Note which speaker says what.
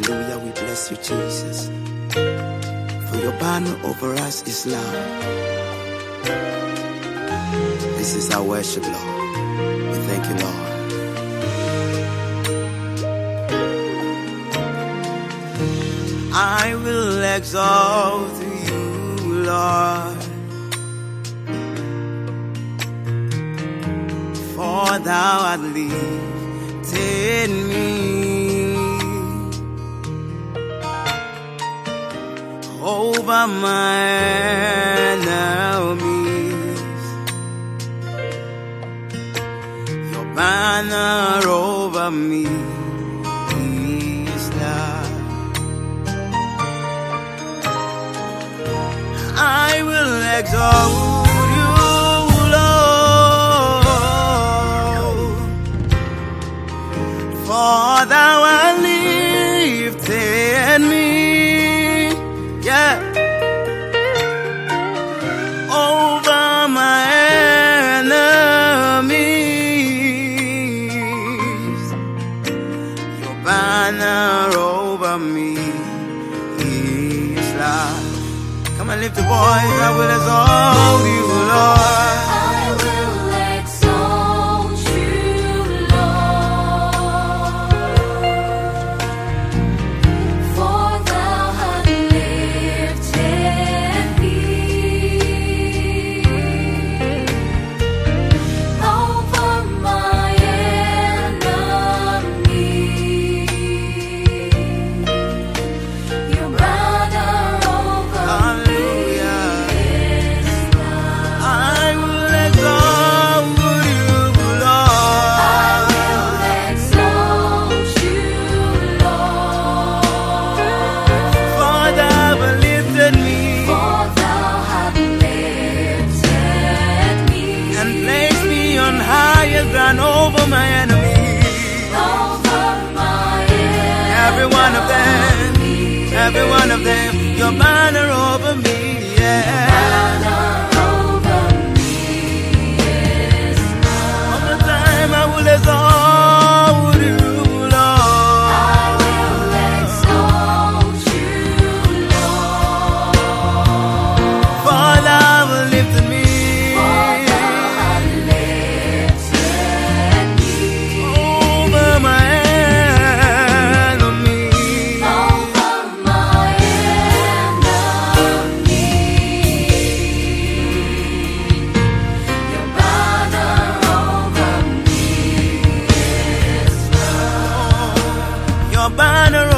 Speaker 1: Hallelujah, we bless you, Jesus. For your banner over us is love. This is our worship, Lord. We thank you, Lord. I will exalt you, Lord, for thou art lifted me over my enemies. Your banner over me is love. I will exalt you, Lord, for thou art lifted me, yeah, over my enemies. Your banner over me is love. Come and lift your voice. I will exalt you, Lord.
Speaker 2: I will exalt you, Lord, for thou hast lifted me over my enemies. Your banner over me.
Speaker 1: And over my enemies, every one of them, your banner over me, yeah. All the time I will exalt you, Lord.
Speaker 2: I will exalt you, Lord,
Speaker 1: For thou hast lifted me.
Speaker 2: banner